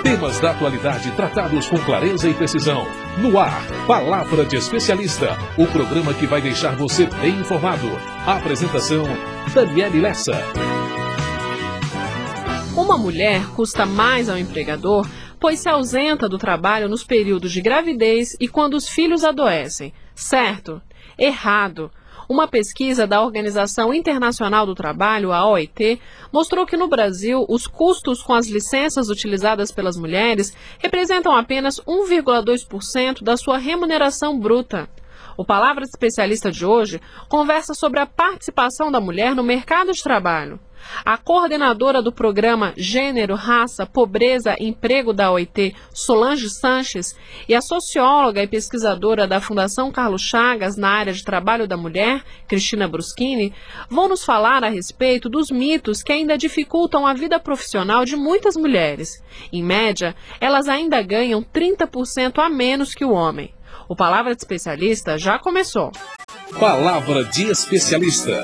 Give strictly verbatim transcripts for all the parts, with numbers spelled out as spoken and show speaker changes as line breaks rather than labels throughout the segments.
Temas da atualidade tratados com clareza e precisão. No ar, Palavra de Especialista, o programa que vai deixar você bem informado. A apresentação, Daniele Lessa.
Uma mulher custa mais ao empregador, pois se ausenta do trabalho nos períodos de gravidez e quando os filhos adoecem. Certo? Errado. Uma pesquisa da Organização Internacional do Trabalho, a O I T, mostrou que no Brasil os custos com as licenças utilizadas pelas mulheres representam apenas um vírgula dois por cento da sua remuneração bruta. O Palavra de Especialista de hoje conversa sobre a participação da mulher no mercado de trabalho. A coordenadora do programa Gênero, Raça, Pobreza e Emprego da O I T, Solange Sanches, e a socióloga e pesquisadora da Fundação Carlos Chagas na área de trabalho da mulher, Cristina Bruschini, vão nos falar a respeito dos mitos que ainda dificultam a vida profissional de muitas mulheres. Em média, elas ainda ganham trinta por cento a menos que o homem. O Palavra de Especialista já começou.
Palavra de Especialista.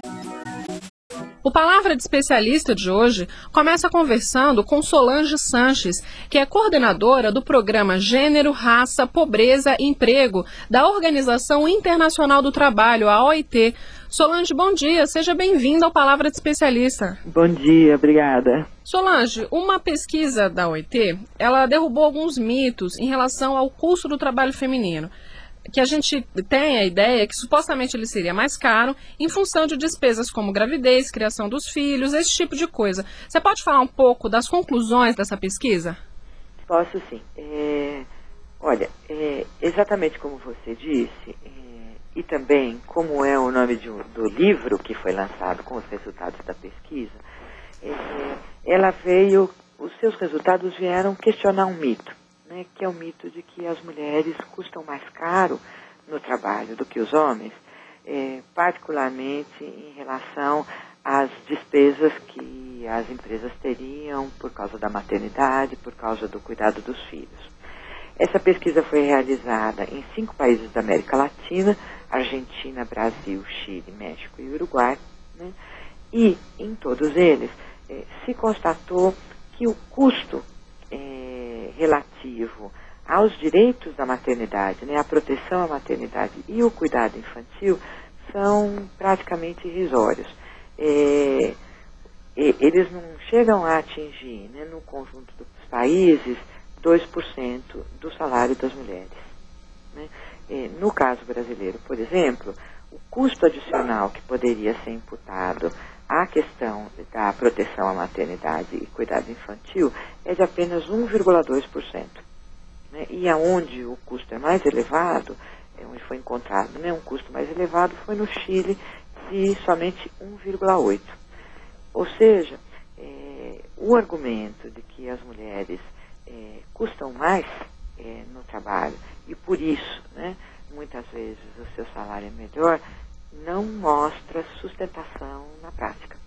O Palavra de Especialista de hoje começa conversando com Solange Sanches, que é coordenadora do programa Gênero, Raça, Pobreza e Emprego da Organização Internacional do Trabalho, a O I T. Solange, bom dia, seja bem-vinda ao Palavra de Especialista.
Bom dia, obrigada.
Solange, uma pesquisa da O I T, ela derrubou alguns mitos em relação ao custo do trabalho feminino, que a gente tem a ideia que supostamente ele seria mais caro em função de despesas como gravidez, criação dos filhos, esse tipo de coisa. Você pode falar um pouco das conclusões dessa pesquisa?
Posso sim. É, olha, é, exatamente como você disse, é, e também como é o nome de um, do livro que foi lançado com os resultados da pesquisa, é, ela veio, os seus resultados vieram questionar um mito. Né, que é o mito de que as mulheres custam mais caro no trabalho do que os homens, é, particularmente em relação às despesas que as empresas teriam por causa da maternidade, por causa do cuidado dos filhos. Essa pesquisa foi realizada em cinco países da América Latina, Argentina, Brasil, Chile, México e Uruguai, né, e em todos eles é, se constatou que o custo é, relativo aos direitos da maternidade, né, a proteção à maternidade e o cuidado infantil são praticamente irrisórios. É, eles não chegam a atingir, né, no conjunto dos países, dois por cento do salário das mulheres. Né. É, no caso brasileiro, por exemplo, o custo adicional que poderia ser imputado a questão da proteção à maternidade e cuidado infantil é de apenas um vírgula dois por cento. Né? E aonde o custo é mais elevado, é onde foi encontrado, né, um custo mais elevado, foi no Chile, de somente um vírgula oito por cento. Ou seja, é, o argumento de que as mulheres é, custam mais é, no trabalho e por isso, né, muitas vezes o seu salário é melhor, não mostra sustentação na prática.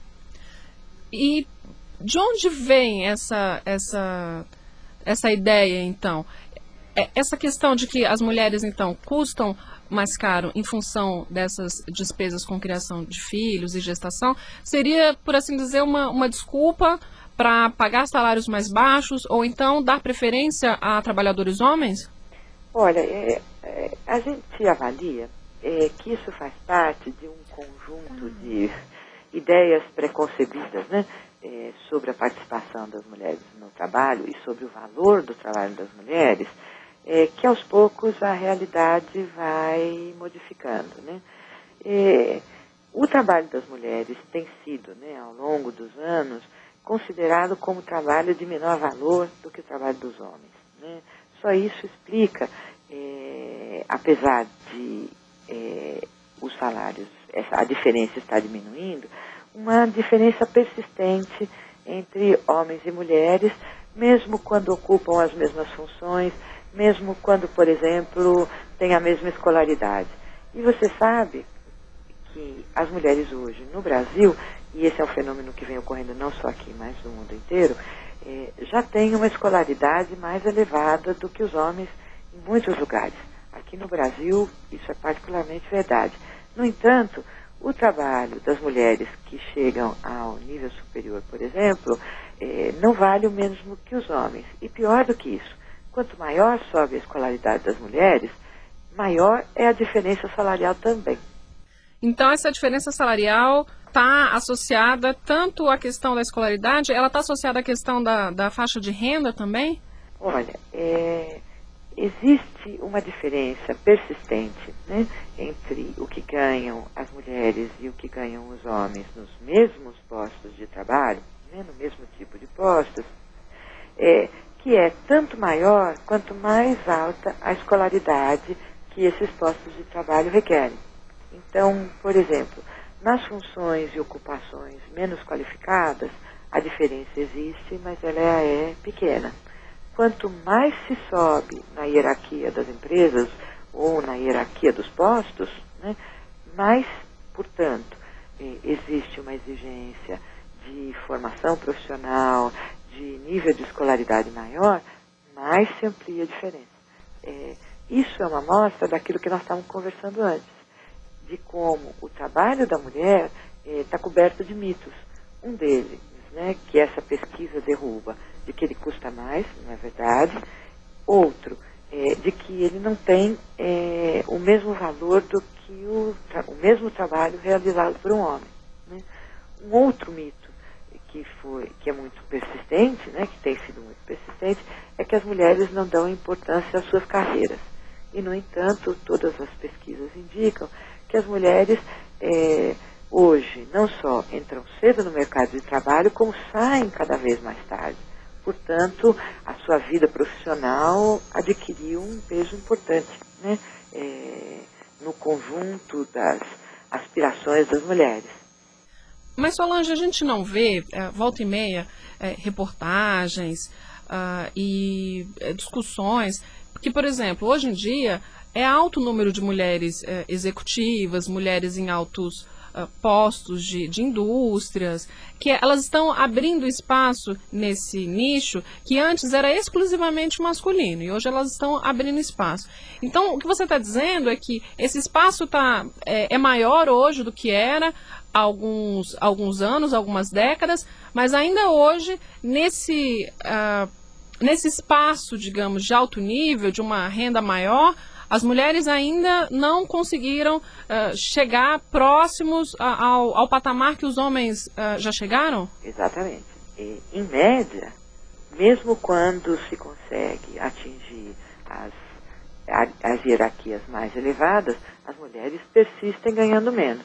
E de onde vem essa, essa, essa ideia, então? Essa questão de que as mulheres, então, custam mais caro em função dessas despesas com criação de filhos e gestação, seria, por assim dizer, uma, uma desculpa para pagar salários mais baixos ou então dar preferência a trabalhadores homens?
Olha, é, é, a gente avalia É, que isso faz parte de um conjunto de ideias preconcebidas, né, é, sobre a participação das mulheres no trabalho e sobre o valor do trabalho das mulheres, é, que aos poucos a realidade vai modificando. Né. É, o trabalho das mulheres tem sido, né, ao longo dos anos, considerado como trabalho de menor valor do que o trabalho dos homens. Né. Só isso explica, é, apesar de É, os salários, essa, a diferença está diminuindo, uma diferença persistente entre homens e mulheres, mesmo quando ocupam as mesmas funções, mesmo quando, por exemplo, têm a mesma escolaridade. E você sabe que as mulheres hoje no Brasil, e esse é um fenômeno que vem ocorrendo não só aqui, mas no mundo inteiro, é, já têm uma escolaridade mais elevada do que os homens em muitos lugares. Aqui no Brasil, isso é particularmente verdade. No entanto, O trabalho das mulheres que chegam ao nível superior, por exemplo, eh, não vale o mesmo que os homens. E pior do que isso, quanto maior sobe a escolaridade das mulheres, maior é a diferença salarial também.
Então, essa diferença salarial está associada tanto à questão da escolaridade, ela está associada à questão da, da faixa de renda também?
Olha, é, existe uma diferença persistente, né, entre o que ganham as mulheres e o que ganham os homens nos mesmos postos de trabalho, né, no mesmo tipo de postos, é, que é tanto maior quanto mais alta a escolaridade que esses postos de trabalho requerem. Então, por exemplo, nas funções e ocupações menos qualificadas, a diferença existe, mas ela é pequena. Quanto mais se sobe na hierarquia das empresas ou na hierarquia dos postos, né, mais, portanto, existe uma exigência de formação profissional, de nível de escolaridade maior, mais se amplia a diferença. É, isso é uma amostra daquilo que nós estávamos conversando antes, de como o trabalho da mulher está eh, coberto de mitos. Um deles, né, que essa pesquisa derruba, de que ele custa mais, não é verdade. Outro, eh, de que ele não tem eh, o mesmo valor do que o, o mesmo trabalho realizado por um homem. Né? Um outro mito que, foi, que é muito persistente, né, que tem sido muito persistente, é que as mulheres não dão importância às suas carreiras. E, no entanto, todas as pesquisas indicam que as mulheres é, hoje não só entram cedo no mercado de trabalho, como saem cada vez mais tarde. Portanto, a sua vida profissional adquiriu um peso importante, né, é, no conjunto das aspirações das mulheres.
Mas, Solange, a gente não vê, é, volta e meia, é, reportagens uh, e é, discussões, que, por exemplo, hoje em dia é alto o número de mulheres é, executivas, mulheres em altos uh, postos de, de indústrias, que elas estão abrindo espaço nesse nicho que antes era exclusivamente masculino e hoje elas estão abrindo espaço. Então, o que você está dizendo é que esse espaço tá, é, é maior hoje do que era há alguns, alguns anos, algumas décadas, mas ainda hoje, nesse, uh, nesse espaço, digamos, de alto nível, de uma renda maior, as mulheres ainda não conseguiram uh, chegar próximos a, ao, ao patamar que os homens uh, já chegaram?
Exatamente. E, em média, mesmo quando se consegue atingir as, as hierarquias mais elevadas, as mulheres persistem ganhando menos.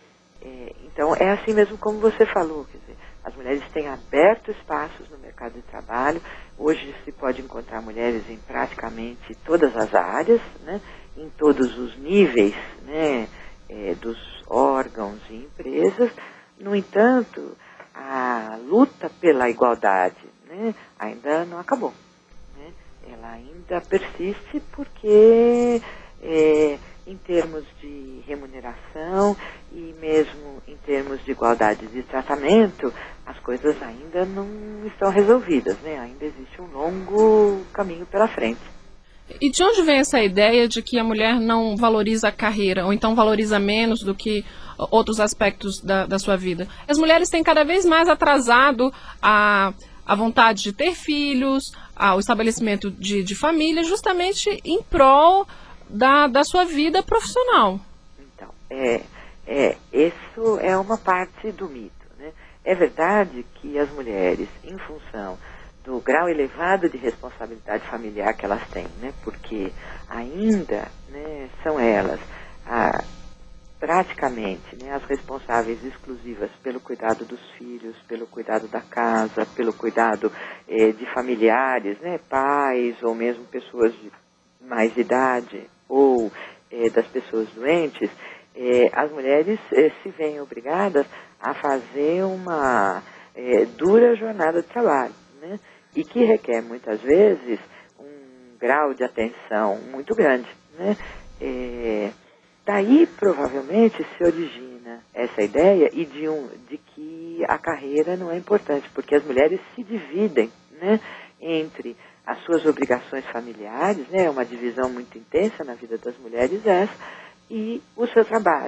É, então, é assim mesmo como você falou, quer dizer, as mulheres têm aberto espaços no mercado de trabalho. Hoje se pode encontrar mulheres em praticamente todas as áreas, né, em todos os níveis, né, é, dos órgãos e empresas. No entanto, a luta pela igualdade, né, ainda não acabou. Né? Ela ainda persiste porque, é, em termos de remuneração e mesmo em termos de igualdade de tratamento, as coisas ainda não estão resolvidas, né? Ainda existe um longo caminho pela frente.
E de onde vem essa ideia de que a mulher não valoriza a carreira, ou então valoriza menos do que outros aspectos da, da sua vida? As mulheres têm cada vez mais atrasado a, a vontade de ter filhos, a, o estabelecimento de, de família, justamente em prol Da, da sua vida profissional.
Então, é, é, isso é uma parte do mito, né? É verdade que as mulheres, em função do grau elevado de responsabilidade familiar que elas têm, né? Porque ainda, né, são elas a, praticamente, né, as responsáveis exclusivas pelo cuidado dos filhos, pelo cuidado da casa, pelo cuidado eh, de familiares, né, pais ou mesmo pessoas de mais idade ou eh, das pessoas doentes, eh, as mulheres eh, se veem obrigadas a fazer uma eh, dura jornada de trabalho, né? E que requer muitas vezes um grau de atenção muito grande, né? Eh, daí provavelmente se origina essa ideia e de, um, de que a carreira não é importante, porque as mulheres se dividem, né, entre as suas obrigações familiares, né, uma divisão muito intensa na vida das mulheres essa, e o seu trabalho.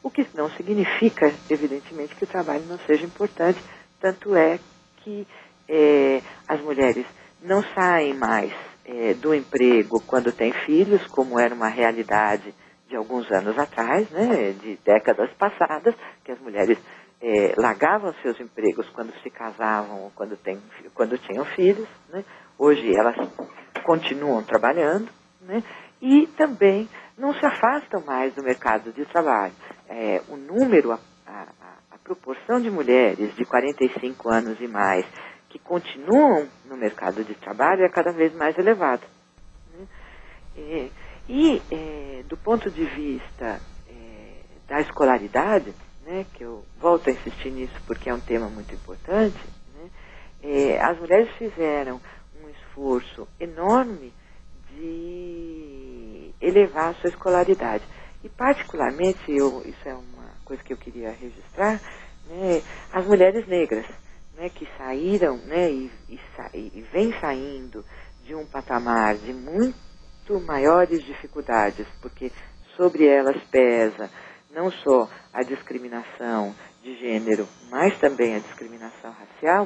O que não significa, evidentemente, que o trabalho não seja importante, tanto é que é, as mulheres não saem mais é, do emprego quando têm filhos, como era uma realidade de alguns anos atrás, né, de décadas passadas, que as mulheres é, largavam seus empregos quando se casavam ou quando, tem, quando tinham filhos, né. Hoje elas continuam trabalhando, né, e também não se afastam mais do mercado de trabalho. É, o número, a, a, a proporção de mulheres de quarenta e cinco anos e mais que continuam no mercado de trabalho é cada vez mais elevado, né? É, e é, do ponto de vista é, da escolaridade, né, que eu volto a insistir nisso porque é um tema muito importante, né, é, as mulheres fizeram um esforço enorme de elevar a sua escolaridade. E particularmente, eu, isso é uma coisa que eu queria registrar, né, as mulheres negras, né, que saíram, né, e, e, sa e vêm saindo de um patamar de muito maiores dificuldades, porque sobre elas pesa não só a discriminação de gênero, mas também a discriminação racial,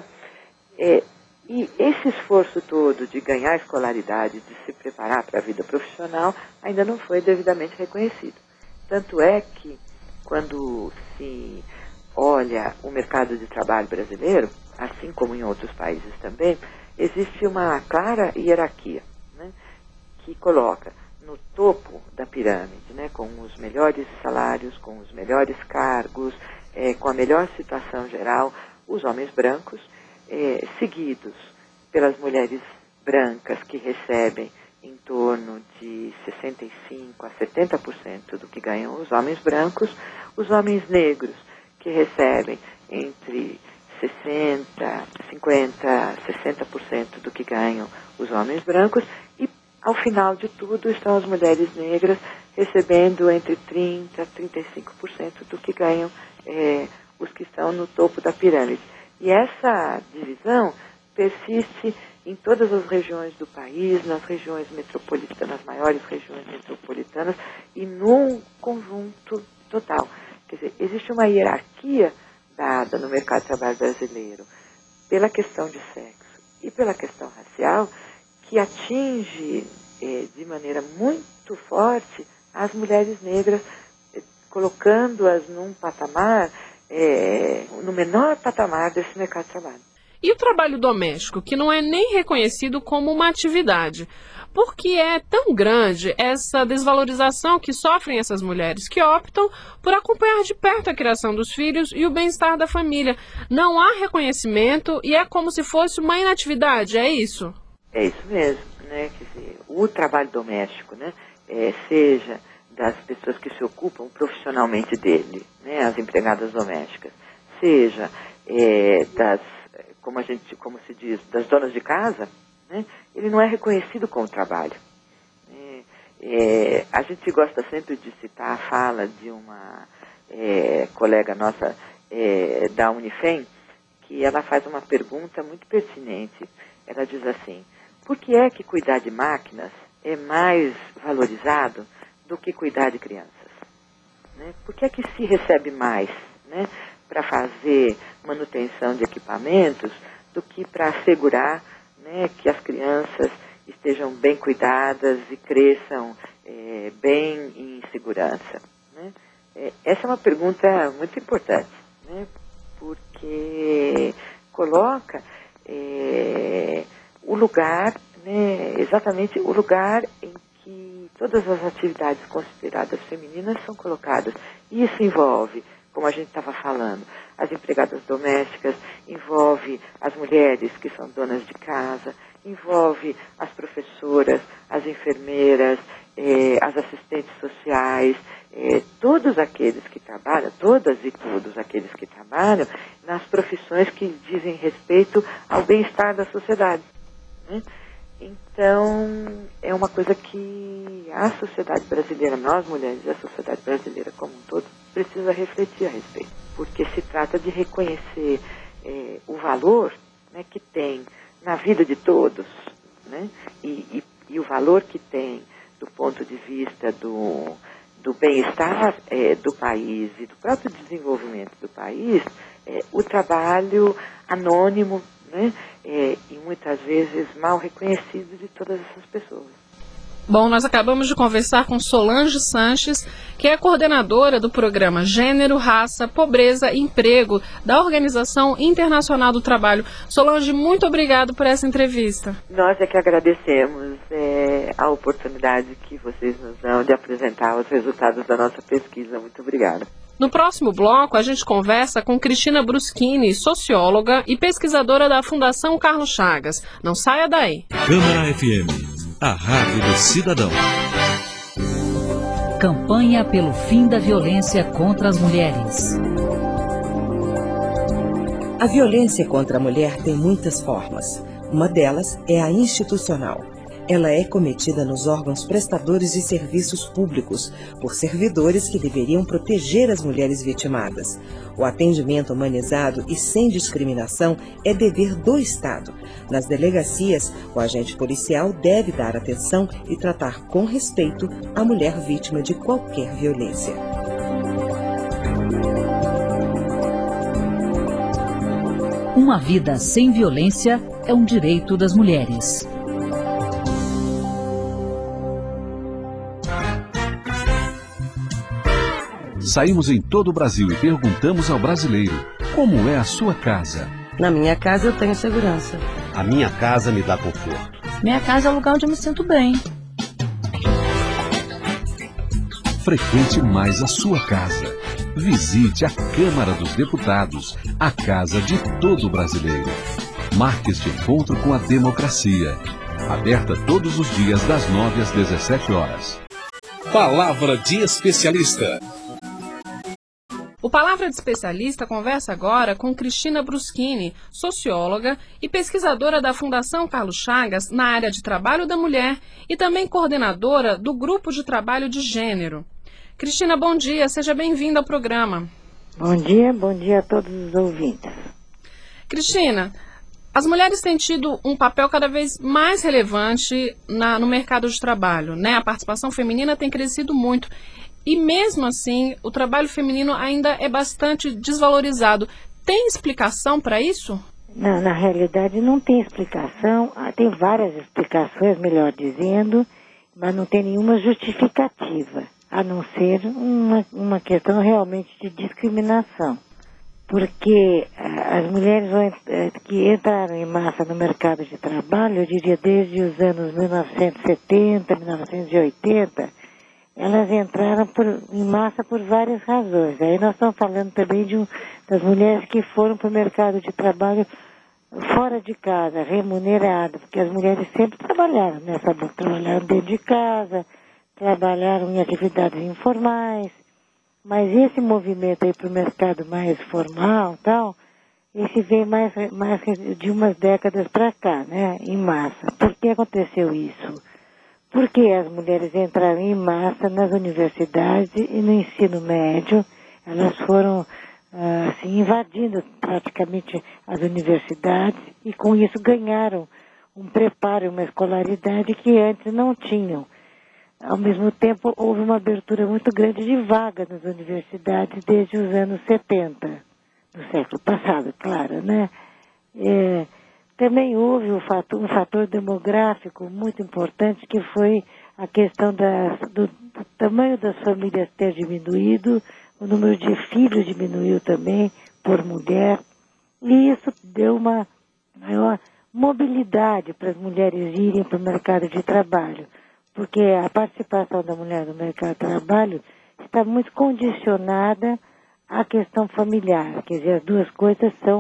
é, e esse esforço todo de ganhar escolaridade, de se preparar para a vida profissional, ainda não foi devidamente reconhecido. Tanto é que, quando se olha o mercado de trabalho brasileiro, assim como em outros países também, existe uma clara hierarquia, né, que coloca no topo da pirâmide, né, com os melhores salários, com os melhores cargos, é, com a melhor situação geral, os homens brancos, é, seguidos pelas mulheres brancas, que recebem em torno de sessenta e cinco a setenta por cento do que ganham os homens brancos, os homens negros, que recebem entre sessenta, cinquenta, sessenta por cento do que ganham os homens brancos, e ao final de tudo estão as mulheres negras recebendo entre trinta a trinta e cinco por cento do que ganham é, os que estão no topo da pirâmide. E essa divisão persiste em todas as regiões do país, nas regiões metropolitanas, nas maiores regiões metropolitanas e no conjunto total. Quer dizer, existe uma hierarquia dada no mercado de trabalho brasileiro pela questão de sexo e pela questão racial, que atinge eh, de maneira muito forte as mulheres negras, eh, colocando-as num patamar, eh, no menor patamar desse mercado de trabalho.
E o trabalho doméstico, que não é nem reconhecido como uma atividade? Por que é tão grande essa desvalorização que sofrem essas mulheres que optam por acompanhar de perto a criação dos filhos e o bem-estar da família? Não há reconhecimento e é como se fosse uma inatividade, é isso?
É isso mesmo, né? Quer dizer, o trabalho doméstico, né, é, seja das pessoas que se ocupam profissionalmente dele, né, as empregadas domésticas, seja é, das, como a gente, como se diz, das donas de casa, né, ele não é reconhecido como trabalho. É, é, a gente gosta sempre de citar a fala de uma é, colega nossa é, da Unifem, que ela faz uma pergunta muito pertinente. Ela diz assim: por que é que cuidar de máquinas é mais valorizado do que cuidar de crianças? Né? Por que é que se recebe mais, né, para fazer manutenção de equipamentos do que para assegurar, né, que as crianças estejam bem cuidadas e cresçam é, bem em segurança? Né? É, essa é uma pergunta muito importante, né, porque coloca é, o lugar, né, exatamente o lugar em que todas as atividades consideradas femininas são colocadas. E isso envolve, como a gente estava falando, as empregadas domésticas, envolve as mulheres que são donas de casa, envolve as professoras, as enfermeiras, eh, as assistentes sociais, eh, todos aqueles que trabalham, todas e todos aqueles que trabalham nas profissões que dizem respeito ao bem-estar da sociedade, né? Então, é uma coisa que a sociedade brasileira, nós mulheres e a sociedade brasileira como um todo, precisa refletir a respeito, porque se trata de reconhecer eh, o valor, né, que tem na vida de todos, né, e, e, e o valor que tem do ponto de vista do, do bem-estar é, do país e do próprio desenvolvimento do país, é, o trabalho anônimo, né, é, e muitas vezes mal reconhecido de todas essas pessoas.
Bom, nós acabamos de conversar com Solange Sanches, que é coordenadora do programa Gênero, Raça, Pobreza e Emprego da Organização Internacional do Trabalho. Solange, muito obrigado por essa entrevista.
Nós é que agradecemos é, a oportunidade que vocês nos dão de apresentar os resultados da nossa pesquisa. Muito obrigada.
No próximo bloco, a gente conversa com Cristina Bruschini, socióloga e pesquisadora da Fundação Carlos Chagas. Não saia daí.
Câmara F M, a rádio do cidadão.
Campanha pelo fim da violência contra as mulheres.
A violência contra a mulher tem muitas formas. Uma delas é a institucional. Ela é cometida nos órgãos prestadores de serviços públicos, por servidores que deveriam proteger as mulheres vitimadas. O atendimento humanizado e sem discriminação é dever do Estado. Nas delegacias, o agente policial deve dar atenção e tratar com respeito a mulher vítima de qualquer violência.
Uma vida sem violência é um direito das mulheres.
Saímos em todo o Brasil e perguntamos ao brasileiro: como é a sua casa?
Na minha casa eu tenho segurança.
A minha casa me dá conforto.
Minha casa é um lugar onde eu me sinto bem.
Frequente mais a sua casa. Visite a Câmara dos Deputados, a casa de todo brasileiro. Marque este encontro com a democracia. Aberta todos os dias das nove às dezessete horas. Palavra de especialista.
O Palavra de Especialista conversa agora com Cristina Bruschini, socióloga e pesquisadora da Fundação Carlos Chagas na área de trabalho da mulher e também coordenadora do Grupo de Trabalho de Gênero. Cristina, bom dia, seja bem-vinda ao programa.
Bom dia, bom dia a todos os ouvintes.
Cristina, as mulheres têm tido um papel cada vez mais relevante na, no mercado de trabalho, né? A participação feminina tem crescido muito. E mesmo assim, o trabalho feminino ainda é bastante desvalorizado. Tem explicação para isso?
Não, na realidade não tem explicação. Tem várias explicações, melhor dizendo, mas não tem nenhuma justificativa, a não ser uma, uma questão realmente de discriminação. Porque as mulheres que entraram em massa no mercado de trabalho, eu diria desde os anos mil novecentos e setenta, mil novecentos e oitenta, elas entraram por, em massa por várias razões. Aí nós estamos falando também de um, das mulheres que foram para o mercado de trabalho fora de casa, remunerado, porque as mulheres sempre trabalharam, né? Trabalharam dentro de casa, trabalharam em atividades informais, mas esse movimento aí para o mercado mais formal, tal, esse veio mais, mais de umas décadas para cá, né? Em massa. Por que aconteceu isso? Porque as mulheres entraram em massa nas universidades e no ensino médio, elas foram assim, invadindo praticamente as universidades e com isso ganharam um preparo e uma escolaridade que antes não tinham. Ao mesmo tempo, houve uma abertura muito grande de vagas nas universidades desde os anos setenta, do século passado, claro, né? É, Também houve um fator, um fator demográfico muito importante, que foi a questão das, do, do tamanho das famílias ter diminuído, o número de filhos diminuiu também por mulher, e isso deu uma maior mobilidade para as mulheres irem para o mercado de trabalho, porque a participação da mulher no mercado de trabalho está muito condicionada à questão familiar, quer dizer, as duas coisas são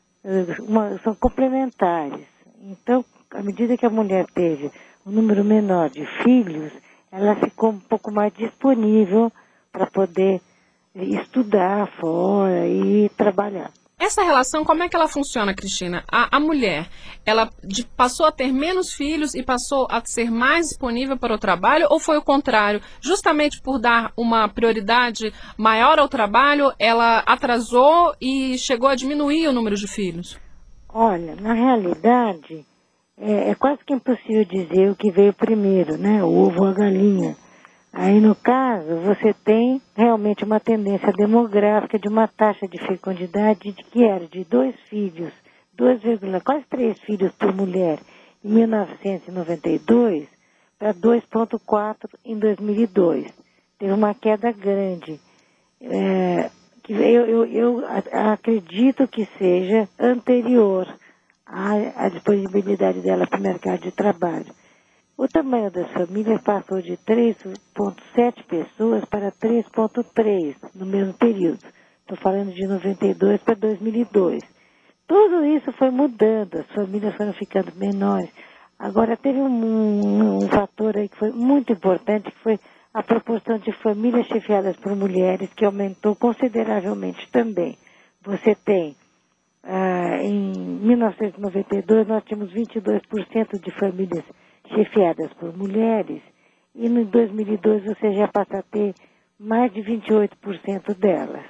Uma, são complementares. Então, à medida que a mulher teve um número menor de filhos, ela ficou um pouco mais disponível para poder estudar fora e trabalhar.
Essa relação, como é que ela funciona, Cristina? A, a mulher, ela de, passou a ter menos filhos e passou a ser mais disponível para o trabalho, ou foi o contrário? Justamente por dar uma prioridade maior ao trabalho, ela atrasou e chegou a diminuir o número de filhos?
Olha, na realidade, é, é quase que impossível dizer o que veio primeiro, né? O ovo ou a galinha. Aí, no caso, você tem realmente uma tendência demográfica de uma taxa de fecundidade de que era de dois filhos, dois, quase três filhos por mulher em mil novecentos e noventa e dois para dois vírgula quatro em dois mil e dois. Teve uma queda grande. É, que eu, eu, eu acredito que seja anterior à, à disponibilidade dela para o mercado de trabalho. O tamanho das famílias passou de três vírgula sete pessoas para três vírgula três no mesmo período. Estou falando de noventa e dois para dois mil e dois. Tudo isso foi mudando, as famílias foram ficando menores. Agora, teve um, um, um fator aí que foi muito importante, que foi a proporção de famílias chefiadas por mulheres, que aumentou consideravelmente também. Você tem, ah, em mil novecentos e noventa e dois, nós tínhamos vinte e dois por cento de famílias chefiadas por mulheres, e em dois mil e dois você já passa a ter mais de vinte e oito por cento delas.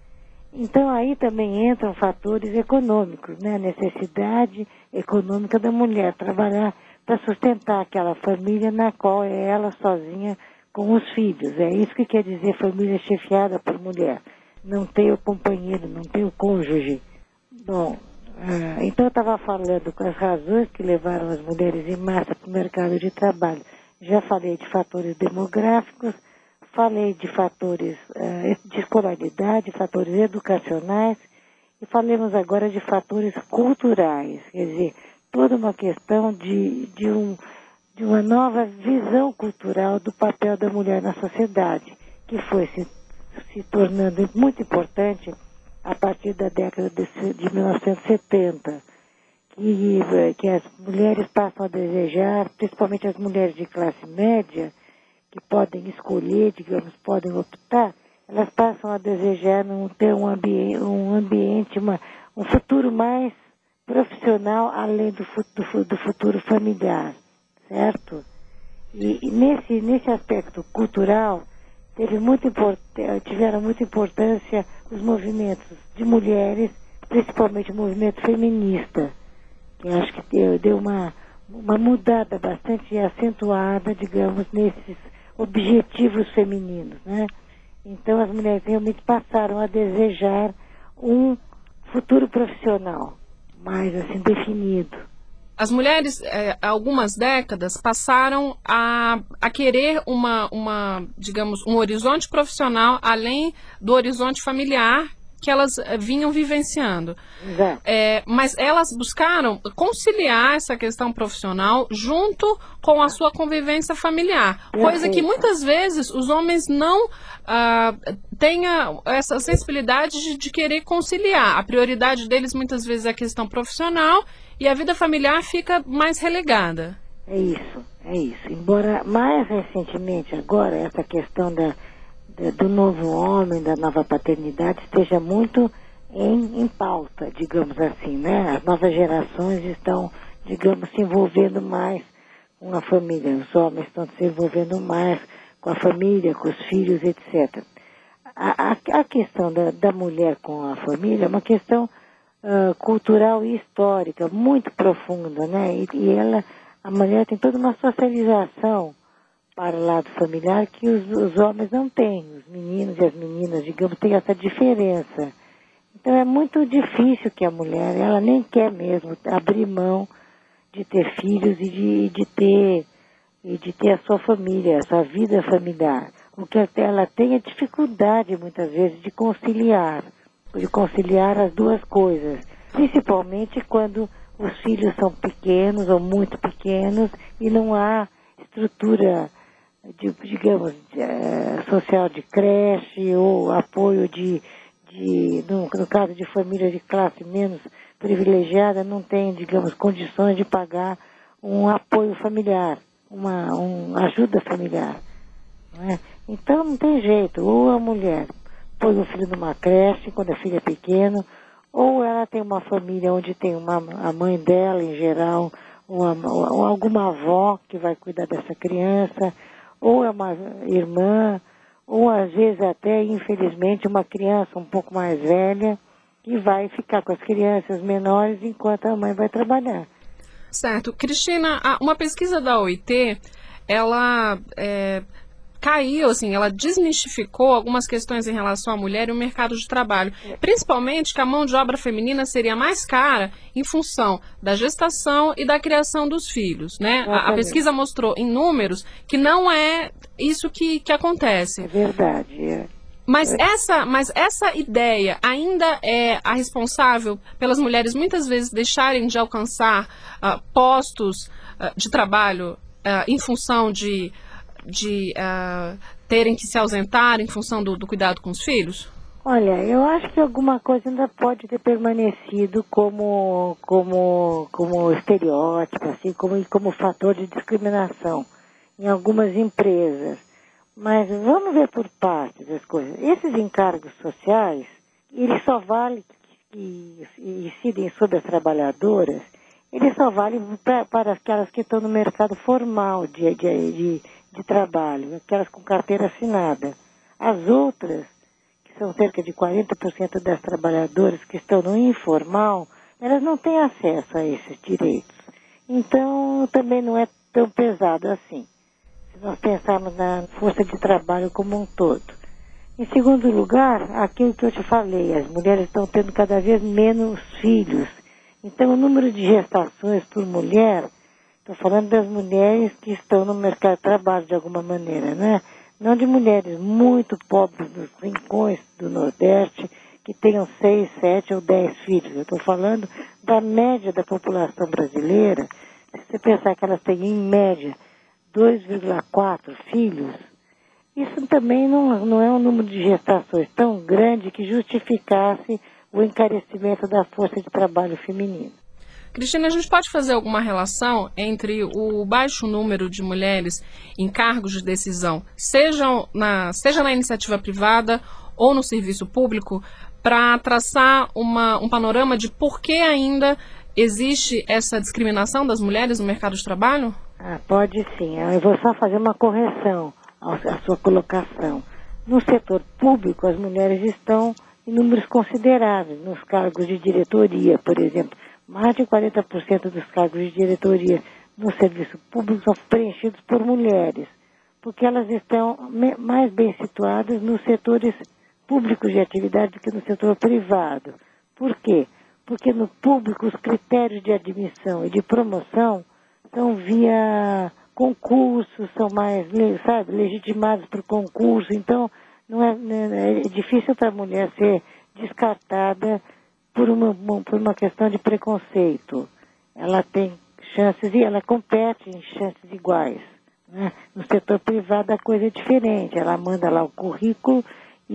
Então aí também entram fatores econômicos, né? A necessidade econômica da mulher trabalhar para sustentar aquela família na qual é ela sozinha com os filhos. É isso que quer dizer família chefiada por mulher. Não tem o companheiro, não tem o cônjuge. Bom, ah, então eu estava falando com as razões que levaram as mulheres em massa para o mercado de trabalho. Já falei de fatores demográficos, falei de fatores uh, de escolaridade, fatores educacionais, e falemos agora de fatores culturais, quer dizer, toda uma questão de, de, um, de uma nova visão cultural do papel da mulher na sociedade, que foi se, se tornando muito importante a partir da década de, de mil novecentos e setenta, que, que as mulheres passam a desejar, principalmente as mulheres de classe média, que podem escolher, digamos, podem optar, elas passam a desejar não ter um ambiente, um, ambiente uma, um futuro mais profissional, além do, do, do futuro familiar, certo? E, e nesse, nesse aspecto cultural, teve muito import, tiveram muita importância os movimentos de mulheres, principalmente o movimento feminista, que eu acho que deu, deu uma, uma mudada bastante acentuada, digamos, nesses objetivos femininos, né? Então as mulheres realmente passaram a desejar um futuro profissional mais assim definido.
As mulheres, eh, há algumas décadas, passaram a, a querer uma, uma, digamos, um horizonte profissional além do horizonte familiar que elas vinham vivenciando. É, mas elas buscaram conciliar essa questão profissional junto com a sua convivência familiar, coisa que muitas vezes os homens não ah, tenham essa sensibilidade de, de querer conciliar. A prioridade deles muitas vezes é a questão profissional e a vida familiar fica mais relegada.
É isso, é isso. Embora mais recentemente agora essa questão da do novo homem, da nova paternidade, esteja muito em, em pauta, digamos assim, né? As novas gerações estão, digamos, se envolvendo mais com a família. Os homens estão se envolvendo mais com a família, com os filhos, etcétera. A, a, a questão da, da mulher com a família é uma questão uh, cultural e histórica muito profunda, né? E, e ela, a mulher tem toda uma socialização para o lado familiar que os, os homens não têm. Os meninos e as meninas, digamos, têm essa diferença. Então é muito difícil que a mulher, ela nem quer mesmo abrir mão de ter filhos e de, de ter e de ter a sua família, a sua vida familiar. O que ela tem é dificuldade, muitas vezes, de conciliar, de conciliar as duas coisas. Principalmente quando os filhos são pequenos ou muito pequenos e não há estrutura de, digamos, de, uh, social de creche ou apoio de, de no, no caso de família de classe menos privilegiada, não tem, digamos, condições de pagar um apoio familiar, uma um ajuda familiar. Não é? Então não tem jeito, ou a mulher põe o filho numa creche quando a filha é pequena, ou ela tem uma família onde tem uma, a mãe dela, em geral, uma, ou alguma avó que vai cuidar dessa criança, ou é uma irmã, ou às vezes até, infelizmente, uma criança um pouco mais velha que vai ficar com as crianças menores enquanto a mãe vai trabalhar.
Certo. Cristina, uma pesquisa da O I T, ela é, caiu, assim, ela desmistificou algumas questões em relação à mulher e o mercado de trabalho. Principalmente que a mão de obra feminina seria mais cara em função da gestação e da criação dos filhos, né? A, a pesquisa mostrou em números que não é isso que, que acontece.
É verdade, é.
Mas essa, mas essa ideia ainda é a responsável pelas mulheres muitas vezes deixarem de alcançar uh, postos uh, de trabalho uh, em função de de uh, terem que se ausentar em função do, do cuidado com os filhos?
Olha, eu acho que alguma coisa ainda pode ter permanecido como, como, como estereótipo, assim, como, como fator de discriminação em algumas empresas. Mas vamos ver por partes as coisas. Esses encargos sociais, eles só valem, e incidem sobre as trabalhadoras, eles só valem pra, para aquelas que estão no mercado formal de, de, de de trabalho, aquelas com carteira assinada. As outras, que são cerca de quarenta por cento das trabalhadoras que estão no informal, elas não têm acesso a esses direitos. Então, também não é tão pesado assim, se nós pensarmos na força de trabalho como um todo. Em segundo lugar, aquilo que eu te falei, as mulheres estão tendo cada vez menos filhos. Então, o número de gestações por mulher, estou falando das mulheres que estão no mercado de trabalho de alguma maneira, né? Não de mulheres muito pobres nos rincões do Nordeste que tenham seis, sete ou dez filhos. Eu estou falando da média da população brasileira. Se você pensar que elas têm, em média, dois vírgula quatro filhos, isso também não, não é um número de gestações tão grande que justificasse o encarecimento da força de trabalho feminina.
Cristina, a gente pode fazer alguma relação entre o baixo número de mulheres em cargos de decisão, seja na, seja na iniciativa privada ou no serviço público, para traçar uma, um panorama de por que ainda existe essa discriminação das mulheres no mercado de trabalho?
Ah, pode sim. Eu vou só fazer uma correção à sua colocação. No setor público, as mulheres estão em números consideráveis, nos cargos de diretoria, por exemplo. Mais de quarenta por cento dos cargos de diretoria no serviço público são preenchidos por mulheres, porque elas estão mais bem situadas nos setores públicos de atividade do que no setor privado. Por quê? Porque no público os critérios de admissão e de promoção são via concurso, são mais, sabe, legitimados por concurso, então não é, é difícil para a mulher ser descartada por uma, por uma questão de preconceito. Ela tem chances e ela compete em chances iguais, né? No setor privado a coisa é diferente, ela manda lá o currículo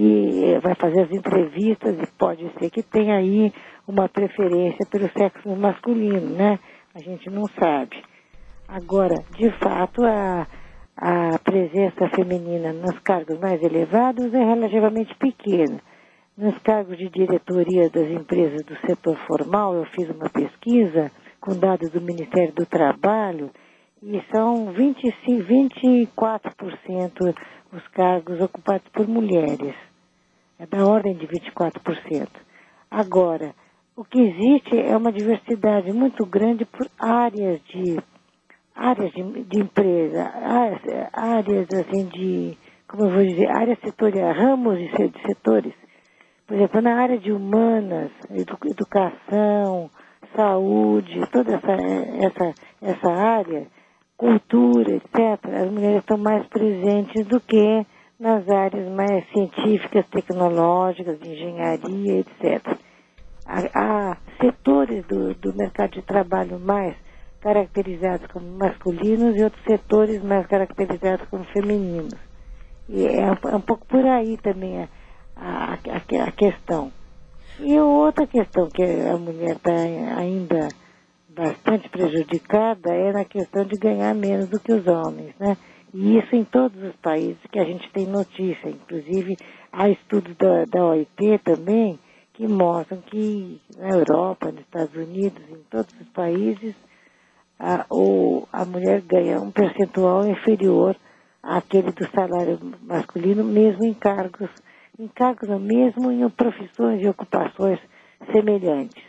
e vai fazer as entrevistas e pode ser que tenha aí uma preferência pelo sexo masculino, né? A gente não sabe. Agora, de fato, a, a presença feminina nos cargos mais elevados é relativamente pequena. Nos cargos de diretoria das empresas do setor formal, eu fiz uma pesquisa com dados do Ministério do Trabalho e são vinte e cinco, vinte e quatro por cento os cargos ocupados por mulheres. É da ordem de vinte e quatro por cento. Agora, o que existe é uma diversidade muito grande por áreas de áreas de, de empresa, áreas, áreas assim de, como eu vou dizer, áreas setoriais, ramos de setores. Por exemplo, na área de humanas, edu, educação, saúde, toda essa, essa, essa área, cultura, etcétera, as mulheres estão mais presentes do que nas áreas mais científicas, tecnológicas, de engenharia, etcétera. Há, há setores do, do mercado de trabalho mais caracterizados como masculinos e outros setores mais caracterizados como femininos. E é um, é um pouco por aí também a, a, a, a questão. E outra questão que a mulher está ainda bastante prejudicada é na questão de ganhar menos do que os homens, né? E isso em todos os países que a gente tem notícia. Inclusive, há estudos da, da O I T também que mostram que na Europa, nos Estados Unidos, em todos os países, a, ou a mulher ganha um percentual inferior àquele do salário masculino, mesmo em cargos, em cargos mesmo em profissões e ocupações semelhantes.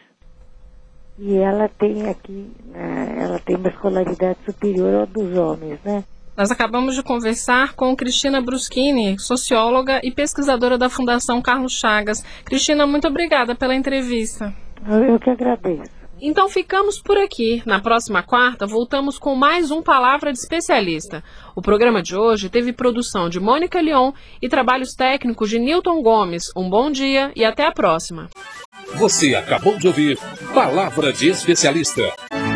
E ela tem aqui, né, ela tem uma escolaridade superior ao dos homens, né?
Nós acabamos de conversar com Cristina Bruschini, socióloga e pesquisadora da Fundação Carlos Chagas. Cristina, muito obrigada pela entrevista.
Eu que agradeço.
Então ficamos por aqui. Na próxima quarta, voltamos com mais um Palavra de Especialista. O programa de hoje teve produção de Mônica Lyon e trabalhos técnicos de Newton Gomes. Um bom dia e até a próxima.
Você acabou de ouvir Palavra de Especialista.